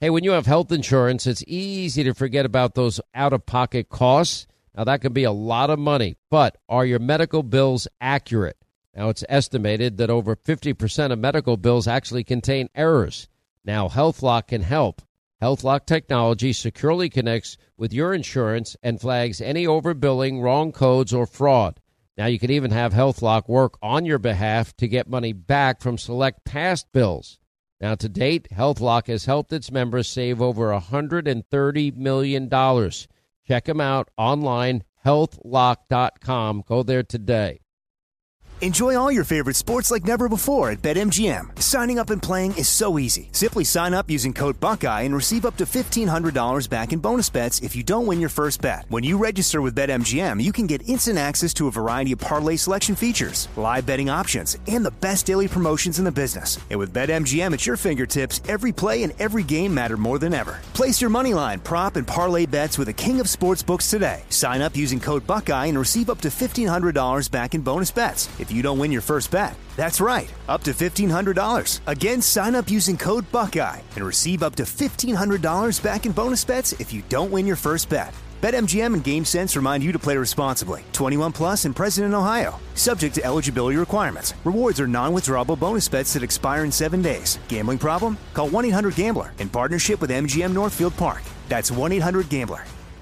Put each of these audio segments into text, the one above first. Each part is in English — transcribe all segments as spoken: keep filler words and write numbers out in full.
Hey, when you have health insurance, it's easy to forget about those out-of-pocket costs. Now, that can be a lot of money, but are your medical bills accurate? Now, it's estimated that over fifty percent of medical bills actually contain errors. Now, HealthLock can help. HealthLock technology securely connects with your insurance and flags any overbilling, wrong codes, or fraud. Now, you can even have HealthLock work on your behalf to get money back from select past bills. Now, to date, HealthLock has helped its members save over one hundred thirty million dollars. Check them out online, health lock dot com. Go there today. Enjoy all your favorite sports like never before at BetMGM. Signing up and playing is so easy. Simply sign up using code Buckeye and receive up to fifteen hundred dollars back in bonus bets if you don't win your first bet. When you register with BetMGM, you can get instant access to a variety of parlay selection features, live betting options, and the best daily promotions in the business. And with BetMGM at your fingertips, every play and every game matter more than ever. Place your moneyline, prop, and parlay bets with the king of sportsbooks today. Sign up using code Buckeye and receive up to fifteen hundred dollars back in bonus bets if you don't win your first bet. That's right, up to fifteen hundred dollars. Again, sign up using code Buckeye and receive up to fifteen hundred dollars back in bonus bets if you don't win your first bet. BetMGM and GameSense remind you to play responsibly. twenty-one plus and present in Ohio. Subject to eligibility requirements. Rewards are non-withdrawable bonus bets that expire in seven days. Gambling problem? Call one eight hundred gambler in partnership with M G M Northfield Park. That's one eight hundred gambler.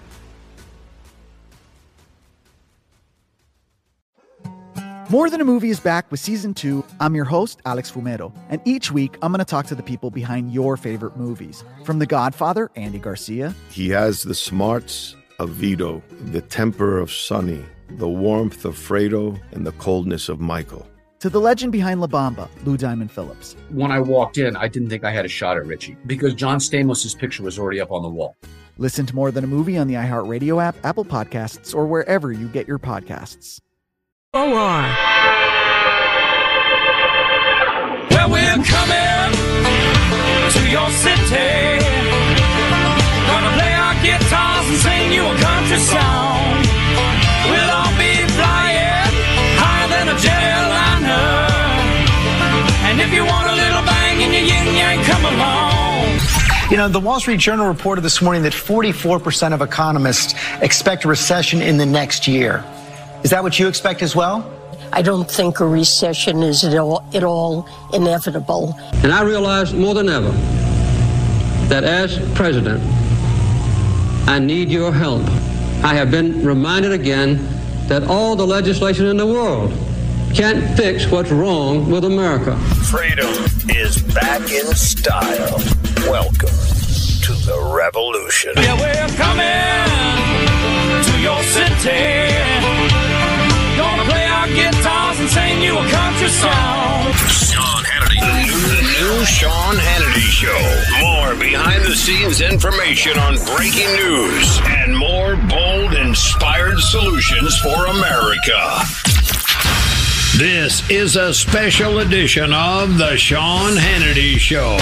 More Than a Movie is back with Season two. I'm your host, Alex Fumero, and each week I'm going to talk to the people behind your favorite movies. From The Godfather, Andy Garcia. He has the smarts of Vito, the temper of Sonny, the warmth of Fredo, and the coldness of Michael. To the legend behind La Bamba, Lou Diamond Phillips. When I walked in, I didn't think I had a shot at Richie because John Stamos' picture was already up on the wall. Listen to More Than a Movie on the iHeartRadio app, Apple Podcasts, or wherever you get your podcasts. O R. Well, we're coming to your city. Gonna play our guitars and sing you a country song. We'll all be flying higher than a jetliner. And if you want a little bang in your yin yang, come along. You know, the Wall Street Journal reported this morning that forty-four percent of economists expect a recession in the next year. Is that what you expect as well? I don't think a recession is at all, at all inevitable. And I realize more than ever that as president, I need your help. I have been reminded again that all the legislation in the world can't fix what's wrong with America. Freedom is back in style. Welcome to the revolution. Yeah, we're coming to your city. Gonna play our guitars and sing you a country song. Sean Hannity. The new, the new Sean Hannity Show. More behind-the-scenes information on breaking news and more bold, inspired solutions for America. This is a special edition of the Sean Hannity Show.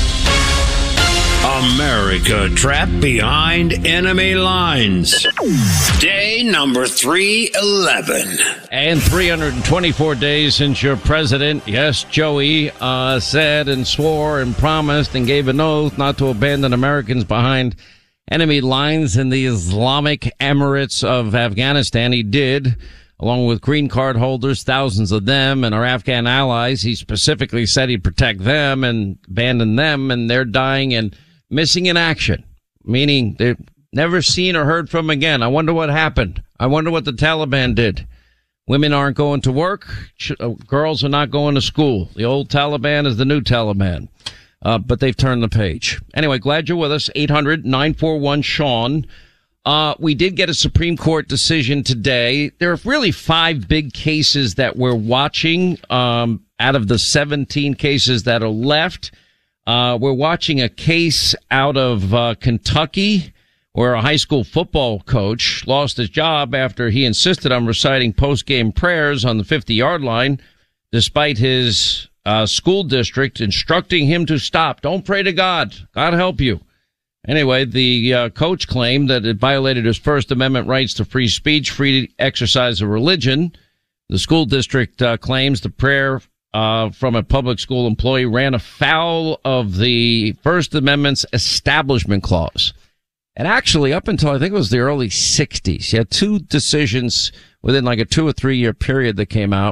America trapped behind enemy lines. Day number three eleven. And three hundred twenty-four days since your president, yes, Joey, uh, said and swore and promised and gave an oath not to abandon Americans behind enemy lines in the Islamic Emirates of Afghanistan. He did, along with green card holders, thousands of them, and our Afghan allies. He specifically said he'd protect them and abandon them, and they're dying and missing in action, meaning they're never seen or heard from again. I wonder what happened. I wonder what the Taliban did. Women aren't going to work. Girls are not going to school. The old Taliban is the new Taliban. Uh, but they've turned the page. Anyway, glad you're with us. eight hundred nine four one Sean. Uh, we did get a Supreme Court decision today. There are really five big cases that we're watching, um, out of the seventeen cases that are left. Uh, we're watching a case out of uh, Kentucky where a high school football coach lost his job after he insisted on reciting post-game prayers on the fifty-yard line, despite his uh, school district instructing him to stop. Don't pray to God. God help you. Anyway, the uh, coach claimed that it violated his First Amendment rights to free speech, free exercise of religion. The school district uh, claims the prayer uh, from a public school employee ran afoul of the First Amendment's Establishment Clause. And actually, up until I think it was the early sixties, you had two decisions within like a two or three year period that came out.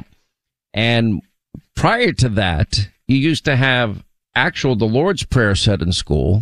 And prior to that, you used to have actual the Lord's Prayer said in school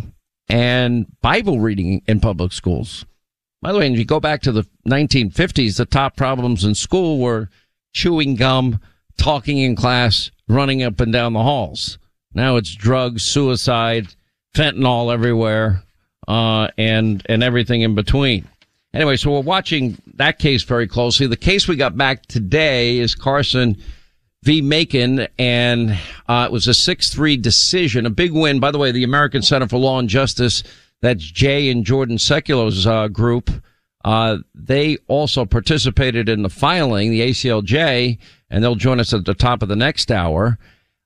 and Bible reading in public schools. By the way, if you go back to the nineteen fifties, the top problems in school were chewing gum, talking in class, running up and down the halls. Now it's drugs, suicide, fentanyl everywhere. Uh, and, and everything in between. Anyway, so we're watching that case very closely. The case we got back today is Carson v. Macon, and, uh, it was a six three decision, a big win. By the way, the American Center for Law and Justice, that's Jay and Jordan Sekulo's, uh, group, uh, they also participated in the filing, the A C L J, and they'll join us at the top of the next hour.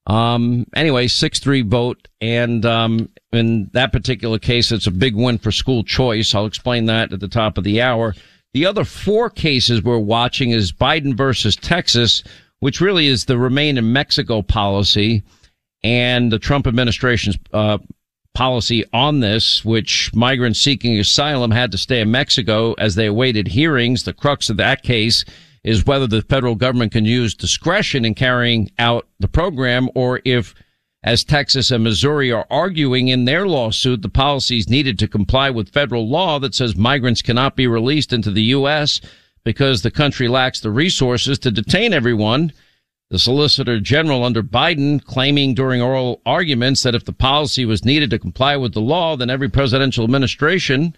Um, anyway, six three vote. And, um, in that particular case, it's a big win for school choice. I'll explain that at the top of the hour. The other four cases we're watching is Biden versus Texas, which really is the Remain in Mexico policy and the Trump administration's, uh, policy on this, which migrants seeking asylum had to stay in Mexico as they awaited hearings. The crux of that case is whether the federal government can use discretion in carrying out the program, or if, as Texas and Missouri are arguing in their lawsuit, the policies needed to comply with federal law that says migrants cannot be released into the U S because the country lacks the resources to detain everyone. The Solicitor General under Biden claiming during oral arguments that if the policy was needed to comply with the law, then every presidential administration,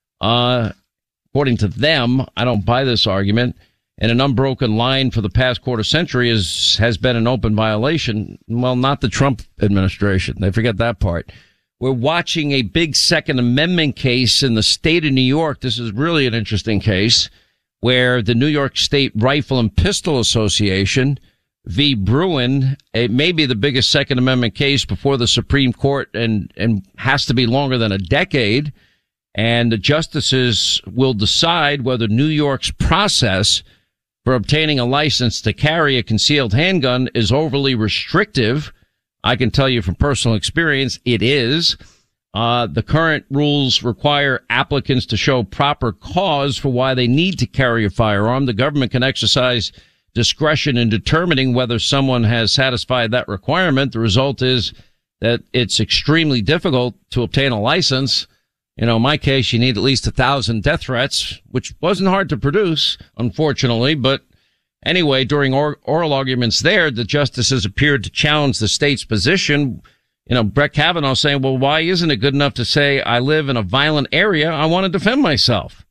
uh, according to them, I don't buy this argument, and an unbroken line for the past quarter century is, has been an open violation. Well, not the Trump administration. They forget that part. We're watching a big Second Amendment case in the state of New York. This is really an interesting case where the New York State Rifle and Pistol Association v. Bruin, it may be the biggest Second Amendment case before the Supreme Court and, and has to be longer than a decade. And the justices will decide whether New York's process for obtaining a license to carry a concealed handgun is overly restrictive. I can tell you from personal experience, it is. Uh, the current rules require applicants to show proper cause for why they need to carry a firearm. The government can exercise discretion in determining whether someone has satisfied that requirement. The result is that it's extremely difficult to obtain a license. You know, in my case, you need at least a thousand death threats, which wasn't hard to produce, unfortunately. But anyway, during or- oral arguments there, the justices appeared to challenge the state's position. You know, Brett Kavanaugh saying, well, why isn't it good enough to say I live in a violent area? I want to defend myself.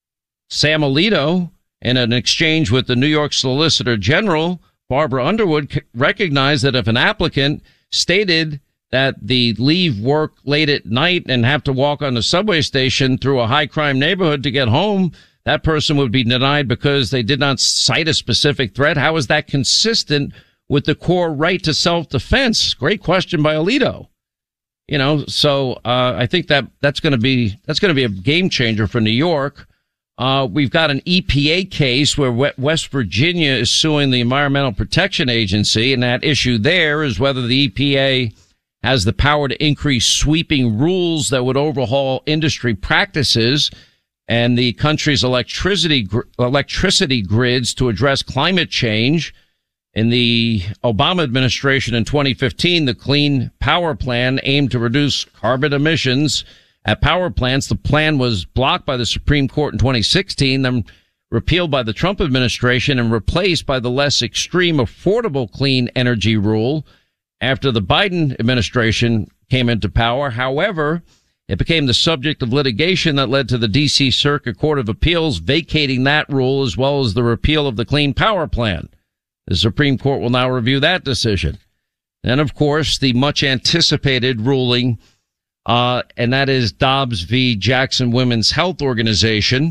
Sam Alito, in an exchange with the New York Solicitor General, Barbara Underwood, recognized that if an applicant stated that they leave work late at night and have to walk on the subway station through a high crime neighborhood to get home, that person would be denied because they did not cite a specific threat. How is that consistent with the core right to self-defense? Great question by Alito. You know, so, uh, I think that that's going to be, that's going to be a game changer for New York. Uh, we've got an E P A case where West Virginia is suing the Environmental Protection Agency, and that issue there is whether the E P A has the power to increase sweeping rules that would overhaul industry practices and the country's electricity gr- electricity grids to address climate change. In the Obama administration in twenty fifteen, the Clean Power Plan aimed to reduce carbon emissions at power plants. The plan was blocked by the Supreme Court in twenty sixteen, then repealed by the Trump administration and replaced by the less extreme Affordable Clean Energy Rule after the Biden administration came into power. However, it became the subject of litigation that led to the D C Circuit Court of Appeals vacating that rule as well as the repeal of the Clean Power Plan. The Supreme Court will now review that decision. And, of course, the much anticipated ruling, uh, and that is Dobbs v. Jackson Women's Health Organization.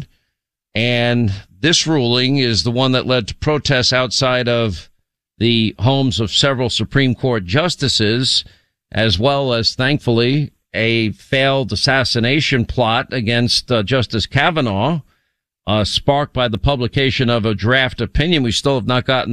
And this ruling is the one that led to protests outside of the homes of several Supreme Court justices, as well as, thankfully, a failed assassination plot against uh, Justice Kavanaugh, uh, sparked by the publication of a draft opinion. We still have not gotten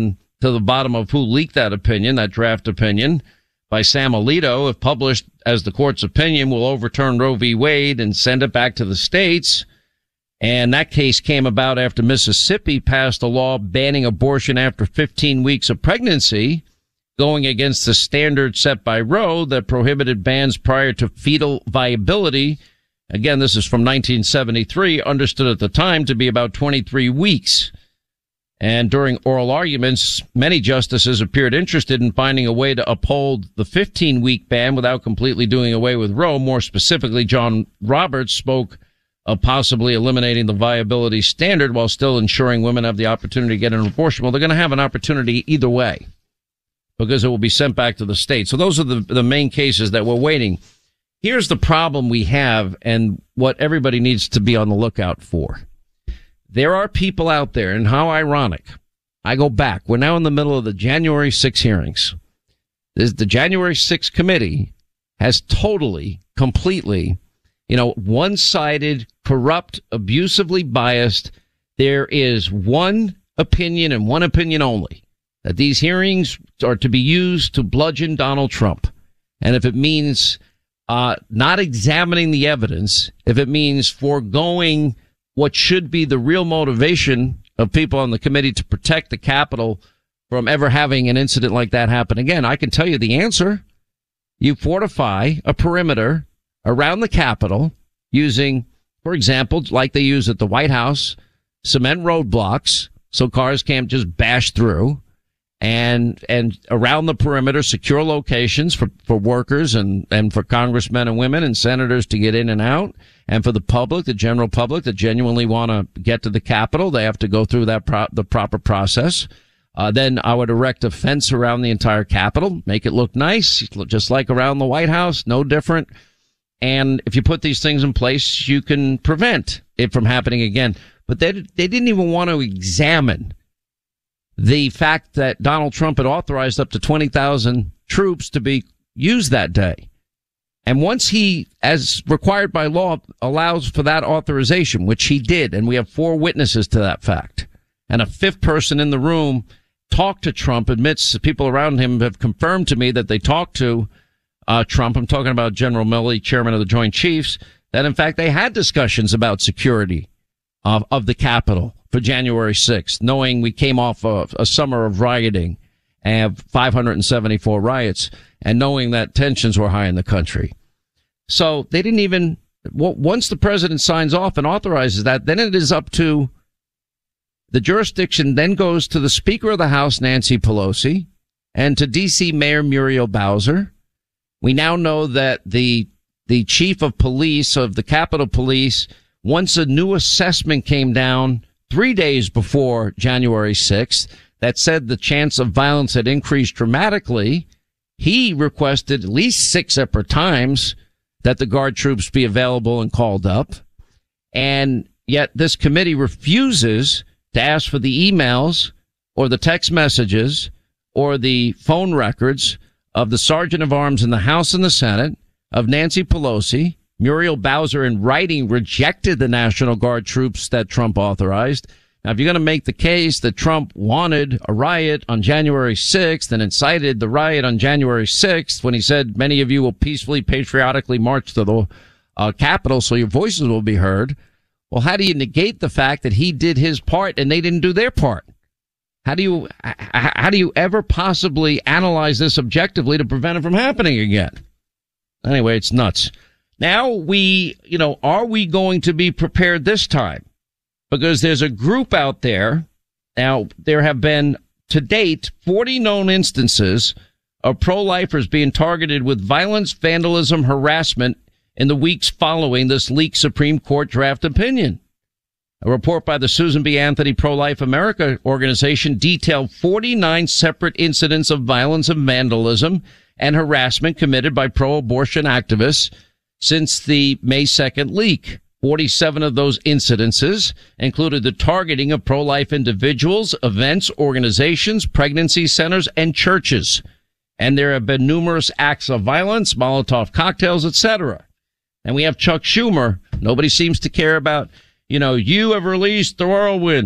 to the bottom of who leaked that opinion, that draft opinion by Sam Alito, if published as the court's opinion, will overturn Roe v. Wade and send it back to the states. And that case came about after Mississippi passed a law banning abortion after fifteen weeks of pregnancy, going against the standard set by Roe that prohibited bans prior to fetal viability. Again, this is from nineteen seventy-three, understood at the time to be about twenty-three weeks. And during oral arguments, many justices appeared interested in finding a way to uphold the fifteen-week ban without completely doing away with Roe. More specifically, John Roberts spoke of possibly eliminating the viability standard while still ensuring women have the opportunity to get an abortion. Well, they're going to have an opportunity either way because it will be sent back to the state. So those are the, the main cases that we're waiting. Here's the problem we have and what everybody needs to be on the lookout for. There are people out there, and how ironic. I go back. We're now in the middle of the January sixth hearings. This, the January sixth committee has totally, completely, you know, one-sided, corrupt, abusively biased. There is one opinion and one opinion only, that these hearings are to be used to bludgeon Donald Trump. And if it means uh not examining the evidence, if it means foregoing what should be the real motivation of people on the committee to protect the Capitol from ever having an incident like that happen again, I can tell you the answer. You fortify a perimeter around the Capitol using, for example, like they use at the White House, cement roadblocks so cars can't just bash through, and and around the perimeter, secure locations for, for workers and, and for congressmen and women and senators to get in and out. And for the public, the general public that genuinely want to get to the Capitol, they have to go through that pro- the proper process. Uh, then I would erect a fence around the entire Capitol, make it look nice, just like around the White House, no different. And if you put these things in place, you can prevent it from happening again. But they they didn't even want to examine the fact that Donald Trump had authorized up to twenty thousand troops to be used that day. And once he, as required by law, allows for that authorization, which he did, and we have four witnesses to that fact, and a fifth person in the room talked to Trump, admits the people around him have confirmed to me that they talked to uh Trump. I'm talking about General Milley, chairman of the Joint Chiefs, that in fact they had discussions about security of, of the Capitol for January sixth, knowing we came off a, a summer of rioting and five hundred seventy-four riots, and knowing that tensions were high in the country. So they didn't even, once the president signs off and authorizes that, then it is up to the jurisdiction, then goes to the Speaker of the House, Nancy Pelosi, and to D C Mayor Muriel Bowser. We now know that the the chief of police of the Capitol Police, once a new assessment came down three days before January sixth that said the chance of violence had increased dramatically, he requested at least six separate times that the Guard troops be available and called up. And yet this committee refuses to ask for the emails or the text messages or the phone records of the Sergeant of Arms in the House and the Senate, of Nancy Pelosi. Muriel Bowser in writing rejected the National Guard troops that Trump authorized. Now, if you're going to make the case that Trump wanted a riot on January sixth and incited the riot on January sixth when he said many of you will peacefully, patriotically march to the uh, Capitol so your voices will be heard, well, how do you negate the fact that he did his part and they didn't do their part? How do you how do you ever possibly analyze this objectively to prevent it from happening again? Anyway, it's nuts. Now we, you know, are we going to be prepared this time? Because there's a group out there. Now, there have been, to date, forty known instances of pro-lifers being targeted with violence, vandalism, harassment in the weeks following this leaked Supreme Court draft opinion. A report by the Susan B. Anthony Pro-Life America organization detailed forty-nine separate incidents of violence and vandalism and harassment committed by pro-abortion activists since the May second leak. forty-seven of those incidences included the targeting of pro-life individuals, events, organizations, pregnancy centers, and churches. And there have been numerous acts of violence, Molotov cocktails, et cetera. And we have Chuck Schumer. Nobody seems to care about, you know, you have released the whirlwind.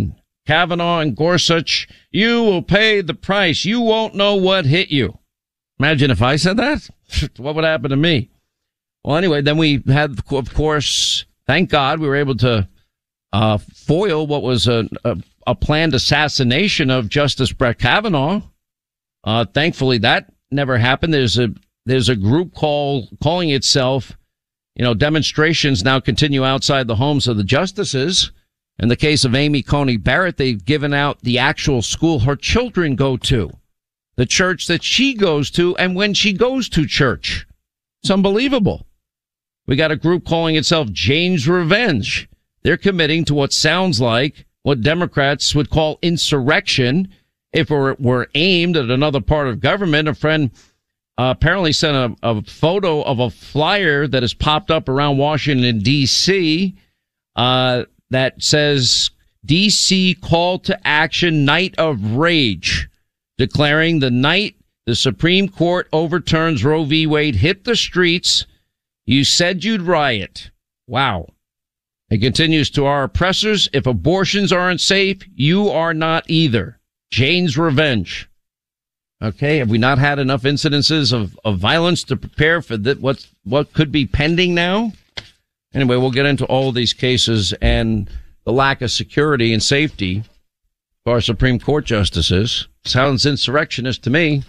Kavanaugh and Gorsuch, you will pay the price. You won't know what hit you. Imagine if I said that. What would happen to me? Well, anyway, then we had, of course, thank God we were able to uh, foil what was a, a, a planned assassination of Justice Brett Kavanaugh. Uh, thankfully, that never happened. There's a there's a group call calling itself, you know, demonstrations now continue outside the homes of the justices. In the case of Amy Coney Barrett, they've given out the actual school her children go to, the church that she goes to, and when she goes to church. It's unbelievable. We got a group calling itself Jane's Revenge. They're committing to what sounds like what Democrats would call insurrection if it were, were aimed at another part of government. A friend uh, apparently sent a, a photo of a flyer that has popped up around Washington, D C, uh, that says D C call to action night of rage, declaring the night the Supreme Court overturns Roe v. Wade, hit the streets. You said you'd riot. Wow. It continues, to our oppressors, if abortions aren't safe, you are not either. Jane's Revenge. Okay, have we not had enough incidences of, of violence to prepare for the, what, what could be pending now? Anyway, we'll get into all of these cases and the lack of security and safety for our Supreme Court justices. Sounds insurrectionist to me.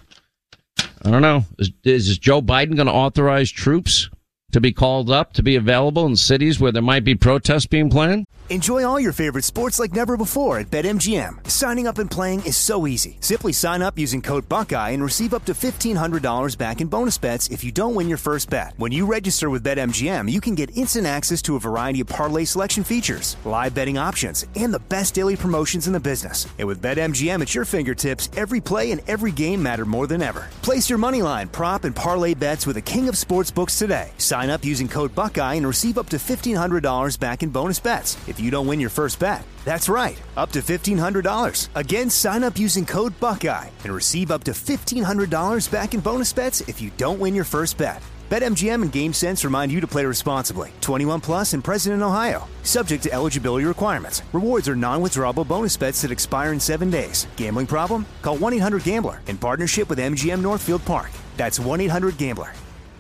I don't know. Is, is Joe Biden going to authorize troops to be called up, to be available in cities where there might be protests being planned? Enjoy all your favorite sports like never before at BetMGM. Signing up and playing is so easy. Simply sign up using code Buckeye and receive up to fifteen hundred dollars back in bonus bets if you don't win your first bet. When you register with BetMGM, you can get instant access to a variety of parlay selection features, live betting options, and the best daily promotions in the business. And with BetMGM at your fingertips, every play and every game matter more than ever. Place your moneyline, prop, and parlay bets with the king of sportsbooks today. Sign up using code Buckeye and receive up to fifteen hundred dollars back in bonus bets if you don't win your first bet. That's right, up to fifteen hundred dollars. Again, sign up using code Buckeye and receive up to fifteen hundred dollars back in bonus bets if you don't win your first bet. BetMGM and GameSense remind you to play responsibly. twenty-one plus and present in Ohio. Subject to eligibility requirements. Rewards are non-withdrawable bonus bets that expire in seven days. Gambling problem? Call one eight hundred gambler in partnership with M G M Northfield Park. That's one eight hundred gambler.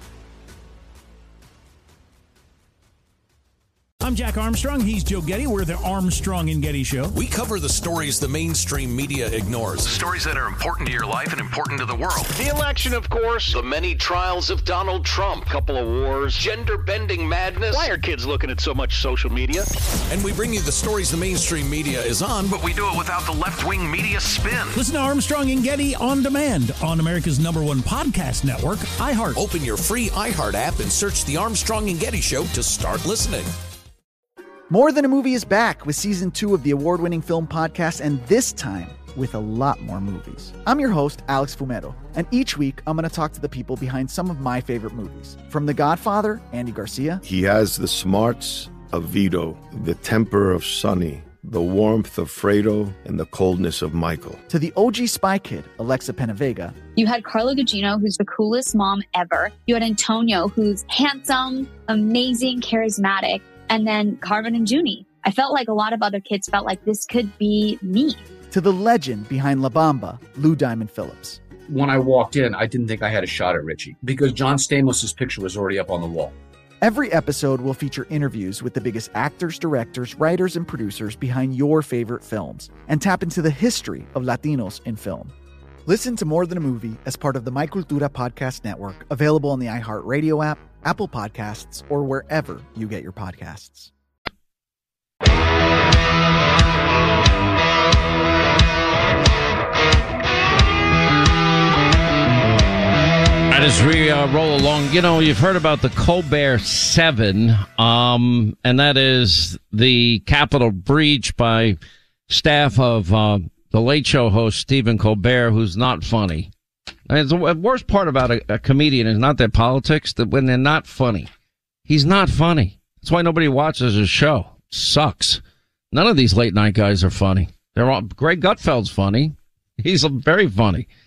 I'm Jack Armstrong. He's Joe Getty. We're the Armstrong and Getty Show. We cover the stories the mainstream media ignores. Stories that are important to your life and important to the world. The election, of course. The many trials of Donald Trump. Couple of wars. Gender-bending madness. Why are kids looking at so much social media? And we bring you the stories the mainstream media is on, but we do it without the left-wing media spin. Listen to Armstrong and Getty on demand on America's number one podcast network, iHeart. Open your free iHeart app and search the Armstrong and Getty Show to start listening. More Than a Movie is back with season two of the award-winning film podcast, and this time with a lot more movies. I'm your host, Alex Fumero, and each week I'm going to talk to the people behind some of my favorite movies. From The Godfather, Andy Garcia. He has the smarts of Vito, the temper of Sonny, the warmth of Fredo, and the coldness of Michael. To the O G Spy Kid, Alexa Penavega. You had Carla Gugino, who's the coolest mom ever. You had Antonio, who's handsome, amazing, charismatic. And then Carmen and Junie. I felt like a lot of other kids felt like this could be me. To the legend behind La Bamba, Lou Diamond Phillips. When I walked in, I didn't think I had a shot at Richie because John Stamos' picture was already up on the wall. Every episode will feature interviews with the biggest actors, directors, writers, and producers behind your favorite films and tap into the history of Latinos in film. Listen to More Than a Movie as part of the My Cultura Podcast Network, available on the iHeartRadio app, Apple Podcasts, or wherever you get your podcasts. As we uh, roll along, you know, you've heard about the Colbert Seven, um, and that is the Capitol breach by staff of uh, the Late Show host Stephen Colbert, who's not funny. And the worst part about a, a comedian is not their politics, that when they're not funny. He's not funny. That's why nobody watches his show. It sucks. None of these late night guys are funny. They're all, Greg Gutfeld's funny. He's very funny.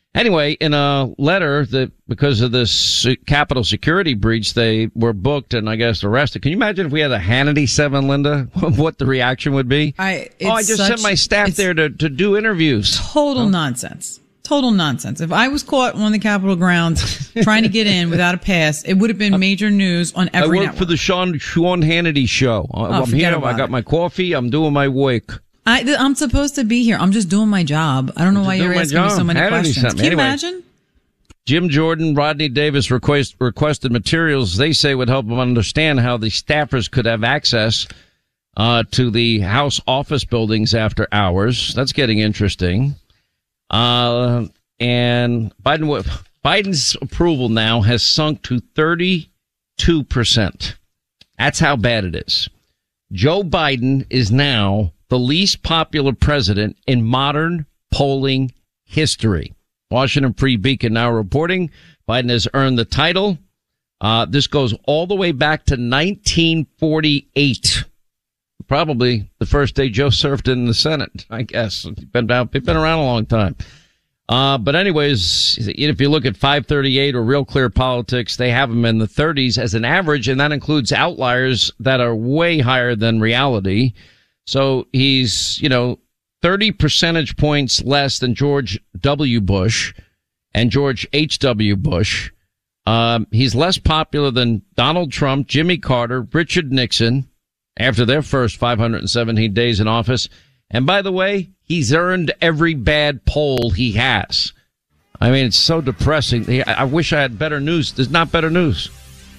Anyway, in a letter that because of this Capitol security breach, they were booked and I guess arrested. Can you imagine if we had a Hannity seven, Linda? What the reaction would be? I, oh, I just such, sent my staff there to, to do interviews. Total huh? nonsense. Total nonsense. If I was caught on the Capitol grounds trying to get in without a pass, it would have been major news on every I work network. for the Sean, Sean Hannity show. Oh, I'm here. I got it. my coffee. I'm doing my work. I, I'm supposed to be here. I'm just doing my job. I don't know I'm why you're asking me so many Hannity questions. Can you anyway, imagine? Jim Jordan, Rodney Davis request, requested materials they say would help them understand how the staffers could have access uh, to the House office buildings after hours. That's getting interesting. Uh, and Biden, Biden's approval now has sunk to thirty-two percent. That's how bad it is. Joe Biden is now the least popular president in modern polling history. Washington Free Beacon now reporting Biden has earned the title. Uh, this goes all the way back to nineteen forty-eight. Probably the first day Joe served in the Senate, I guess. He's been, been around a long time. Uh, but anyways, if you look at five thirty-eight or Real Clear Politics, they have him in the thirties as an average, and that includes outliers that are way higher than reality. So he's, you know, thirty percentage points less than George W. Bush and George H W. Bush. Um, he's less popular than Donald Trump, Jimmy Carter, Richard Nixon after their first five hundred seventeen days in office. And by the way, he's earned every bad poll he has. I mean, it's so depressing. I wish I had better news. There's not better news.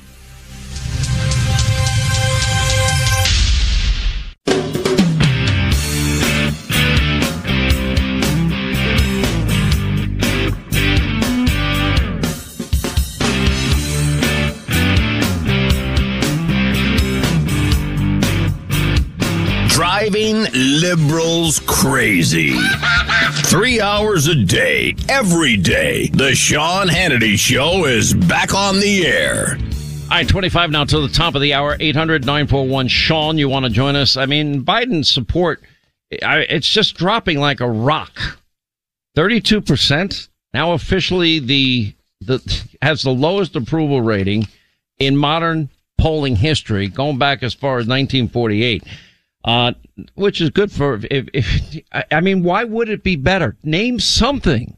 Driving liberals crazy. Three hours a day, every day. The Sean Hannity Show is back on the air. All right, twenty-five now till the top of the hour. eight hundred nine four one Sean, you want to join us? I mean, Biden's support, it's just dropping like a rock. thirty-two percent now officially the the has the lowest approval rating in modern polling history, going back as far as nineteen forty-eight. Uh, which is good for, if, if, I mean, why would it be better? Name something.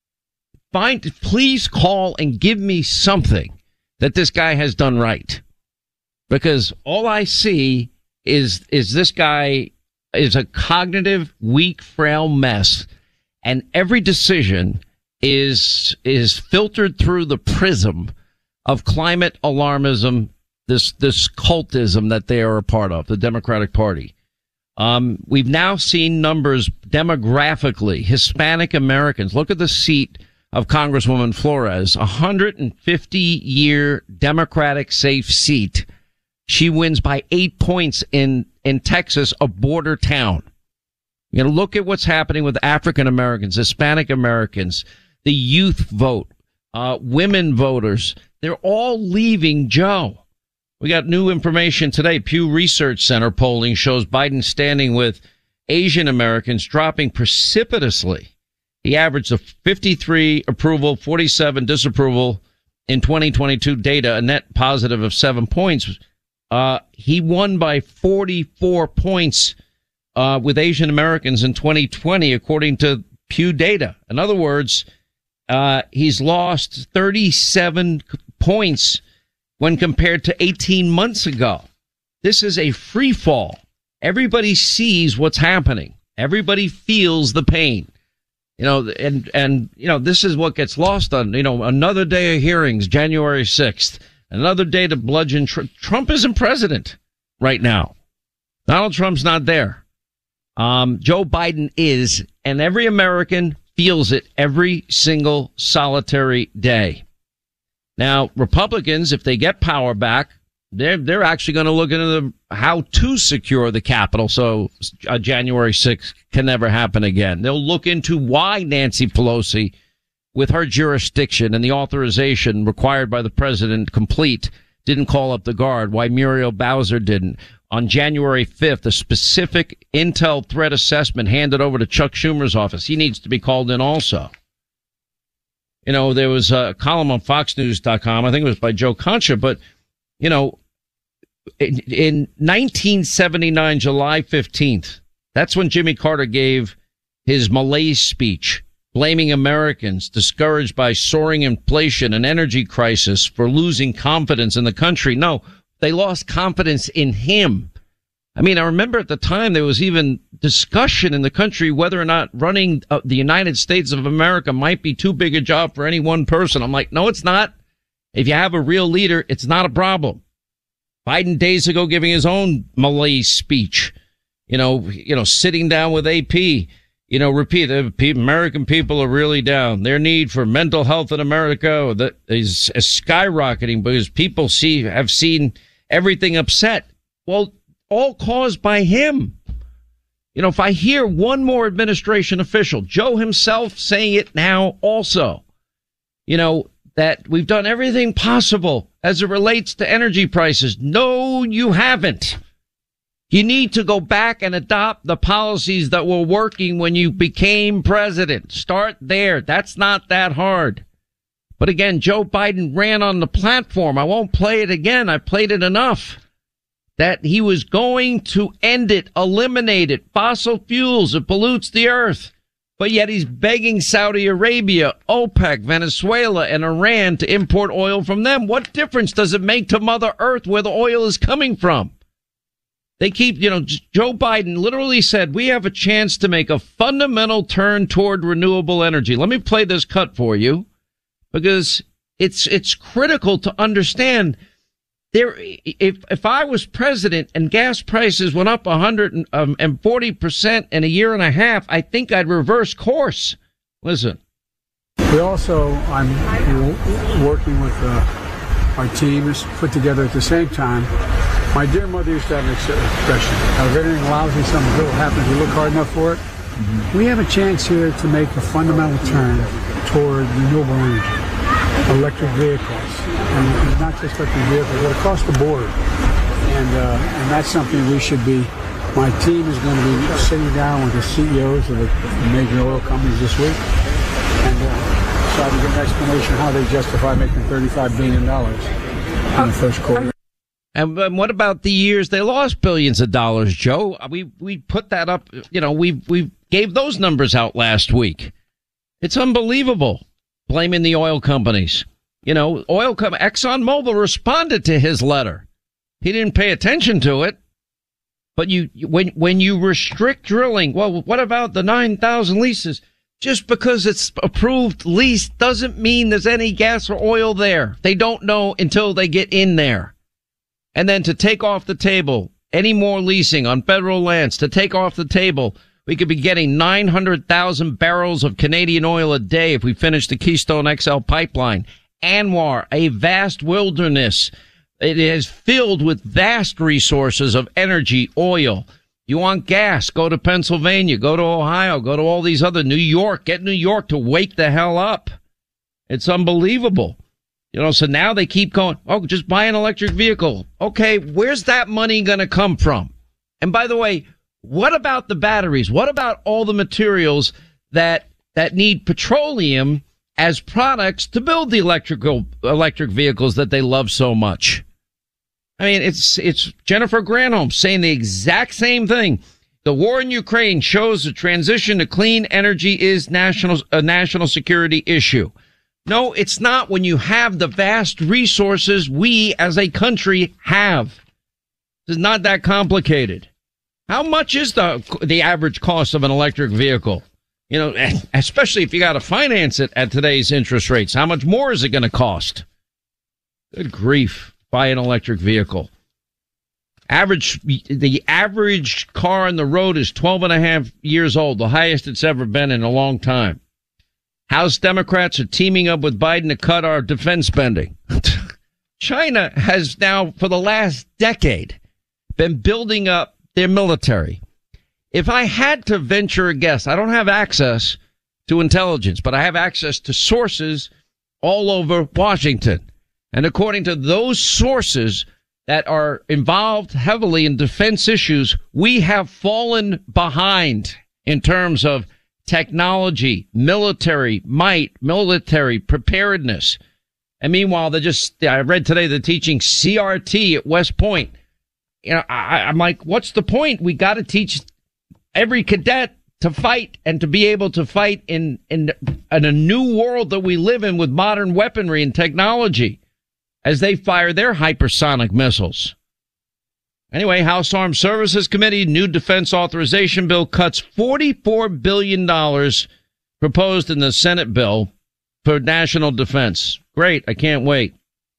Find, please call and give me something that this guy has done right. Because all I see is, is this guy is a cognitive, weak, frail mess. And every decision is, is filtered through the prism of climate alarmism, this, this cultism that they are a part of, the Democratic Party. Um, we've now seen numbers demographically. Hispanic Americans. Look at the seat of Congresswoman Flores, a one hundred fifty year Democratic safe seat. She wins by eight points in, in Texas, a border town. You know, look at what's happening with African Americans, Hispanic Americans, the youth vote, uh, women voters. They're all leaving Joe. We got new information today. Pew Research Center polling shows Biden standing with Asian Americans dropping precipitously. He averaged a fifty-three approval, forty-seven disapproval in twenty twenty-two data, a net positive of seven points. Uh, he won by forty-four points uh, with Asian Americans in twenty twenty, according to Pew data. In other words, uh, he's lost thirty-seven points when compared to eighteen months ago. This is a free fall. Everybody sees what's happening. Everybody feels the pain. You know, and, and, you know, this is what gets lost on, you know, another day of hearings, January sixth, another day to bludgeon. Tr- Trump isn't president right now. Donald Trump's not there. Um, Joe Biden is, and every American feels it every single solitary day. Now, Republicans, if they get power back, they're, they're actually going to look into the, how to secure the Capitol so uh, January sixth can never happen again. They'll look into why Nancy Pelosi, with her jurisdiction and the authorization required by the president complete, didn't call up the guard, why Muriel Bowser didn't. On January fifth, a specific intel threat assessment handed over to Chuck Schumer's office. He needs to be called in also. You know, there was a column on fox news dot com. I think it was by Joe Concha. But, you know, in, in nineteen seventy-nine, July fifteenth, that's when Jimmy Carter gave his malaise speech, blaming Americans discouraged by soaring inflation and energy crisis for losing confidence in the country. No, they lost confidence in him. I mean, I remember at the time there was even discussion in the country whether or not running uh, the United States of America might be too big a job for any one person. I'm like, no, it's not. If you have a real leader, it's not a problem. Biden days ago giving his own malaise speech, you know, you know, sitting down with A P, you know, repeat, uh, American people are really down. Their need for mental health in America that is, is skyrocketing because people see, have seen everything upset. Well, all caused by him. You know, if I hear one more administration official, Joe himself saying it now also, you know, that we've done everything possible as it relates to energy prices. No, you haven't. You need to go back and adopt the policies that were working when you became president. Start there. That's not that hard. But again, Joe Biden ran on the platform. I won't play it again. I played it enough. That he was going to end it, eliminate it, fossil fuels, it pollutes the earth. But yet he's begging Saudi Arabia, OPEC, Venezuela, and Iran to import oil from them. What difference does it make to Mother Earth where the oil is coming from? They keep, you know, Joe Biden literally said, we have a chance to make a fundamental turn toward renewable energy. Let me play this cut for you because it's, it's critical to understand. There, if if I was president and gas prices went up one hundred forty percent in a year and a half, I think I'd reverse course. Listen. We also, I'm working with uh, our team, is put together at the same time. My dear mother used to have an expression, if anything lousy, something good happens, you look hard enough for it. Mm-hmm. We have a chance here to make a fundamental turn toward renewable energy, electric vehicles. And not just electric vehicles, but across the board. And uh, and that's something we should be, my team is going to be sitting down with the C E Os of the major oil companies this week and uh, try to get an explanation how they justify making thirty-five billion dollars in the first quarter. And, and what about the years they lost billions of dollars, Joe? We we put that up, you know, we we gave those numbers out last week. It's unbelievable, blaming the oil companies. You know, oil com- ExxonMobil responded to his letter. He didn't pay attention to it. But you, when, when you restrict drilling, well, what about the nine thousand leases? Just because it's approved lease doesn't mean there's any gas or oil there. They don't know until they get in there. And then to take off the table any more leasing on federal lands, to take off the table, we could be getting nine hundred thousand barrels of Canadian oil a day if we finish the Keystone X L pipeline. Anwar, a vast wilderness. It is filled with vast resources of energy, oil. You want gas? Go to Pennsylvania, go to Ohio, go to all these other, New York. Get New York to wake the hell up. It's unbelievable. You know, so now they keep going, oh, just buy an electric vehicle. Okay, where's that money going to come from? And by the way, what about the batteries? What about all the materials that that need petroleum as products to build the electrical electric vehicles that they love so much? I mean, it's it's Jennifer Granholm saying the exact same thing. The war in Ukraine shows the transition to clean energy is national a national security issue. No, it's not when you have the vast resources we as a country have. It's not that complicated. How much is the the average cost of an electric vehicle? You know, especially if you got to finance it at today's interest rates. How much more is it going to cost? Good grief. Buy an electric vehicle. Average, the average car on the road is twelve and a half years old, the highest it's ever been in a long time. House Democrats are teaming up with Biden to cut our defense spending. China has now, for the last decade, been building up their military. If I had to venture a guess, I don't have access to intelligence, but I have access to sources all over Washington. And according to those sources that are involved heavily in defense issues, we have fallen behind in terms of technology, military might, military preparedness. And meanwhile, they're just, I read today they're teaching C R T at West Point. You know, I, I'm like, what's the point? We got to teach every cadet to fight and to be able to fight in, in, in a new world that we live in with modern weaponry and technology as they fire their hypersonic missiles. Anyway, House Armed Services Committee, new defense authorization bill cuts forty-four billion dollars proposed in the Senate bill for national defense. Great. I can't wait.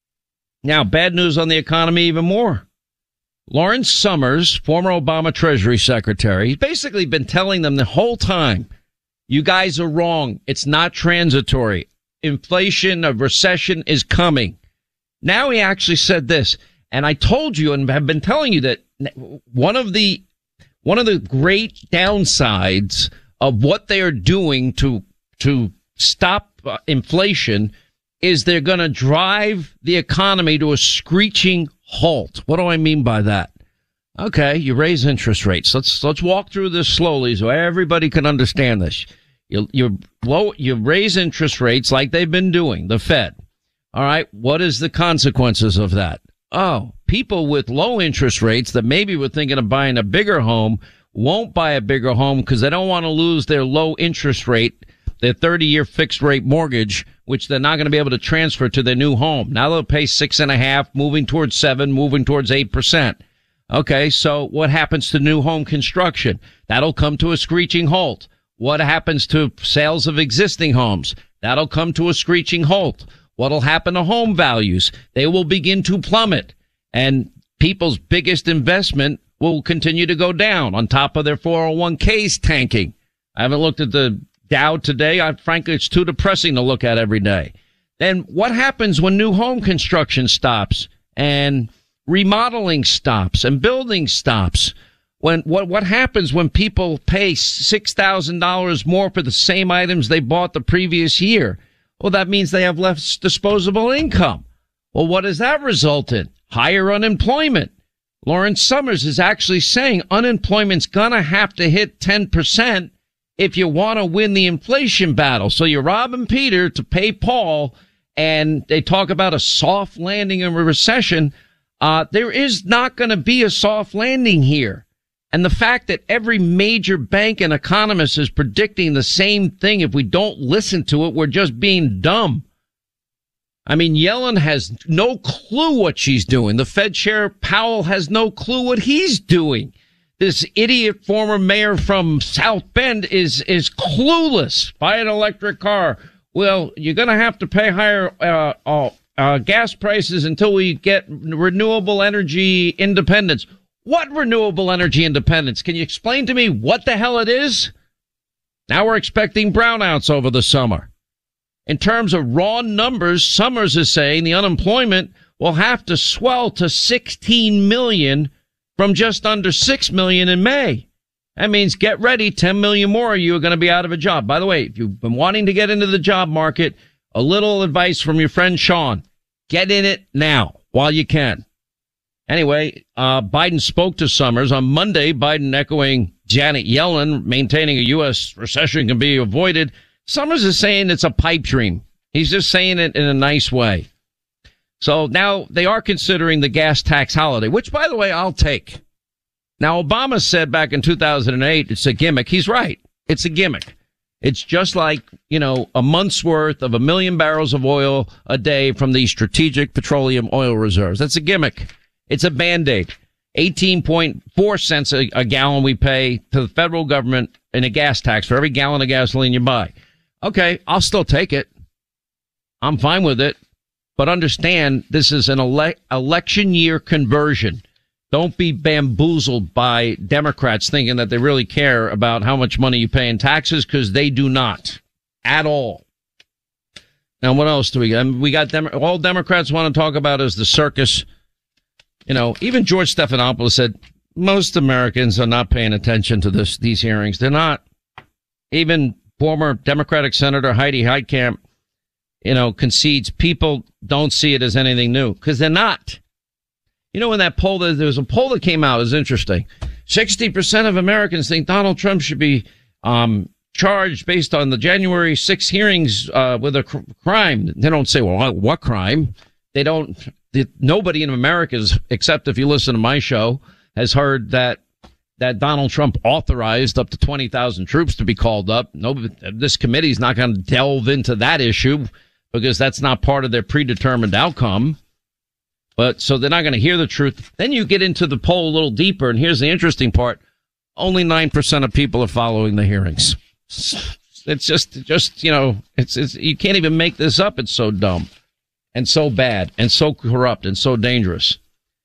Now, bad news on the economy even more. Lawrence Summers, former Obama Treasury Secretary, he's basically been telling them the whole time, you guys are wrong. It's not transitory. Inflation, a recession is coming. Now he actually said this, and I told you and have been telling you that one of the one of the great downsides of what they are doing to to stop uh, inflation is they're going to drive the economy to a screeching halt. What do I mean by that? Okay, you raise interest rates. Let's let's walk through this slowly so everybody can understand this. You you low you raise interest rates like they've been doing, the Fed. All right, what is the consequences of that? Oh, people with low interest rates that maybe were thinking of buying a bigger home won't buy a bigger home because they don't want to lose their low interest rate, their thirty-year fixed rate mortgage, which they're not going to be able to transfer to their new home. Now they'll pay six and a half, moving towards seven, moving towards eight percent. Okay, so what happens to new home construction? That'll come to a screeching halt. What happens to sales of existing homes? That'll come to a screeching halt. What'll happen to home values? They will begin to plummet, and people's biggest investment will continue to go down on top of their four oh one k's tanking. I haven't looked at the Dow today. I, frankly, it's too depressing to look at every day. Then what happens when new home construction stops and remodeling stops and building stops? When what what happens when people pay six thousand dollars more for the same items they bought the previous year? Well, that means they have less disposable income. Well, what does that result in? Higher unemployment. Lawrence Summers is actually saying unemployment's gonna have to hit ten percent if you want to win the inflation battle. So you're robbing Peter to pay Paul, and they talk about a soft landing in a recession. Uh, there is not going to be a soft landing here. And the fact that every major bank and economist is predicting the same thing, if we don't listen to it, we're just being dumb. I mean, Yellen has no clue what she's doing. The Fed chair, Powell, has no clue what he's doing. This idiot former mayor from South Bend is is clueless. Buy an electric car. Well, you're going to have to pay higher uh, uh, uh, gas prices until we get renewable energy independence. What renewable energy independence? Can you explain to me what the hell it is? Now we're expecting brownouts over the summer. In terms of raw numbers, Summers is saying the unemployment will have to swell to sixteen million from just under six million in May. That means get ready, ten million more of you are going to be out of a job. By the way, if you've been wanting to get into the job market, a little advice from your friend Sean. Get in it now while you can. Anyway, uh, Biden spoke to Summers on Monday. Biden echoing Janet Yellen, maintaining a U S recession can be avoided. Summers is saying it's a pipe dream. He's just saying it in a nice way. So now they are considering the gas tax holiday, which, by the way, I'll take. Now, Obama said back in two thousand eight, it's a gimmick. He's right. It's a gimmick. It's just like, you know, a month's worth of a million barrels of oil a day from the strategic petroleum oil reserves. That's a gimmick. It's a Band-Aid. eighteen point four cents a, a gallon we pay to the federal government in a gas tax for every gallon of gasoline you buy. Okay, I'll still take it. I'm fine with it. But understand, this is an ele- election year conversion. Don't be bamboozled by Democrats thinking that they really care about how much money you pay in taxes, because they do not at all. Now, what else do we got? I mean, we got Dem- all Democrats want to talk about is the circus. You know, even George Stephanopoulos said most Americans are not paying attention to this, these hearings. They're not. Even former Democratic Senator Heidi Heitkamp, you know, concedes people don't see it as anything new, because they're not. You know, in that poll, there was a poll that came out, it was interesting. sixty percent of Americans think Donald Trump should be um charged based on the January sixth hearings uh, with a cr- crime. They don't say, well, what crime? They don't. The, nobody in America, is, except if you listen to my show, has heard that that Donald Trump authorized up to twenty thousand troops to be called up. No, this committee is not going to delve into that issue because that's not part of their predetermined outcome. But so they're not going to hear the truth. Then you get into the poll a little deeper, and here's the interesting part. Only nine percent of people are following the hearings. It's just, just, you know, it's, it's, you can't even make this up. It's so dumb and so bad and so corrupt and so dangerous.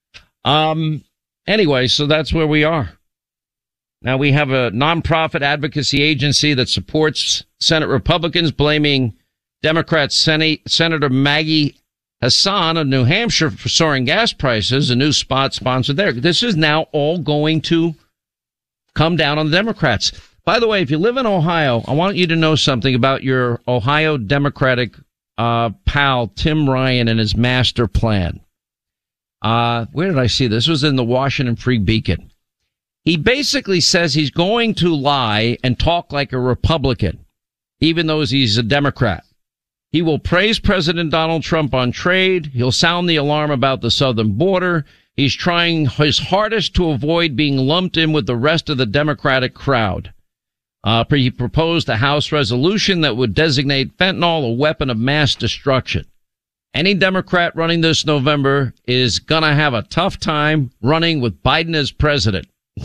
Um, anyway, so that's where we are. Now we have a nonprofit advocacy agency that supports Senate Republicans, blaming Democrat Senate, Senator Maggie Hassan of New Hampshire for soaring gas prices, a new spot sponsored there. This is now all going to come down on the Democrats. By the way, if you live in Ohio, I want you to know something about your Ohio Democratic uh, pal, Tim Ryan, and his master plan. Uh, where did I see this? This was in the Washington Free Beacon. He basically says he's going to lie and talk like a Republican, even though he's a Democrat. He will praise President Donald Trump on trade. He'll sound the alarm about the southern border. He's trying his hardest to avoid being lumped in with the rest of the Democratic crowd. Uh, he proposed a House resolution that would designate fentanyl a weapon of mass destruction. Any Democrat running this November is going to have a tough time running with Biden as president.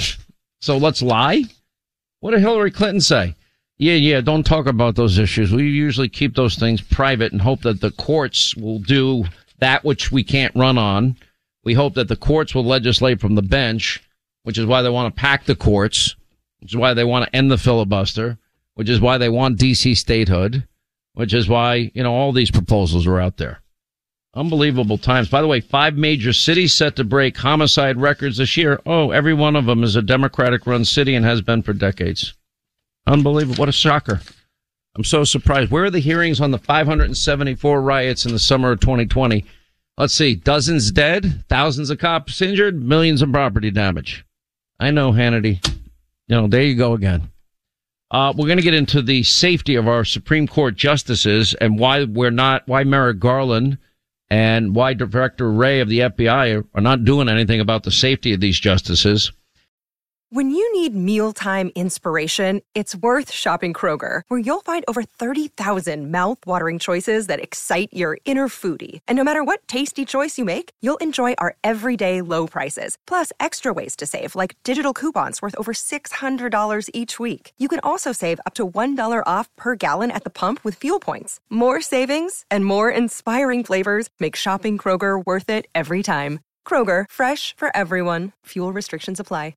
So let's lie? What did Hillary Clinton say? Yeah, yeah, don't talk about those issues. We usually keep those things private and hope that the courts will do that which we can't run on. We hope that the courts will legislate from the bench, which is why they want to pack the courts, which is why they want to end the filibuster, which is why they want D C statehood, which is why, you know, all these proposals are out there. Unbelievable times. By the way, five major cities set to break homicide records this year. Oh, every one of them is a Democratic-run city and has been for decades. Unbelievable. What a shocker. I'm so surprised. Where are the hearings on the five hundred seventy-four riots in the summer of twenty twenty? Let's see. Dozens dead, thousands of cops injured, millions of property damage. I know, Hannity. You know, there you go again. Uh, we're going to get into the safety of our Supreme Court justices and why we're not, why Merrick Garland and why Director Wray of the F B I are, are not doing anything about the safety of these justices. When you need mealtime inspiration, it's worth shopping Kroger, where you'll find over thirty thousand mouth-watering choices that excite your inner foodie. And no matter what tasty choice you make, you'll enjoy our everyday low prices, plus extra ways to save, like digital coupons worth over six hundred dollars each week. You can also save up to one dollar off per gallon at the pump with fuel points. More savings and more inspiring flavors make shopping Kroger worth it every time. Kroger, fresh for everyone. Fuel restrictions apply.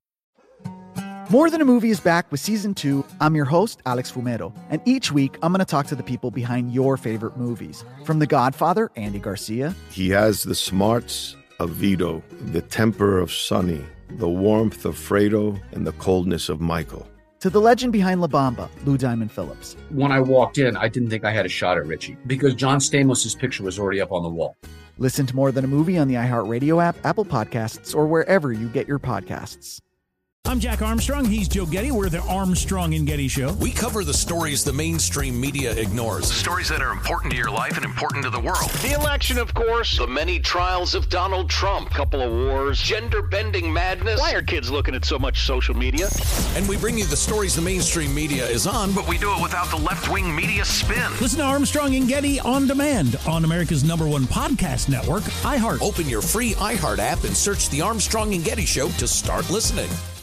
More Than a Movie is back with Season two. I'm your host, Alex Fumero, and each week I'm going to talk to the people behind your favorite movies. From The Godfather, Andy Garcia. He has the smarts of Vito, the temper of Sonny, the warmth of Fredo, and the coldness of Michael. To the legend behind La Bamba, Lou Diamond Phillips. When I walked in, I didn't think I had a shot at Richie because John Stamos' picture was already up on the wall. Listen to More Than a Movie on the iHeartRadio app, Apple Podcasts, or wherever you get your podcasts. I'm Jack Armstrong. He's Joe Getty. We're the Armstrong and Getty Show. We cover the stories the mainstream media ignores. Stories that are important to your life and important to the world. The election, of course. The many trials of Donald Trump. Couple of wars. Gender-bending madness. Why are kids looking at so much social media? And we bring you the stories the mainstream media is on, but we do it without the left-wing media spin. Listen to Armstrong and Getty on demand on America's number one podcast network, iHeart. Open your free iHeart app and search the Armstrong and Getty Show to start listening.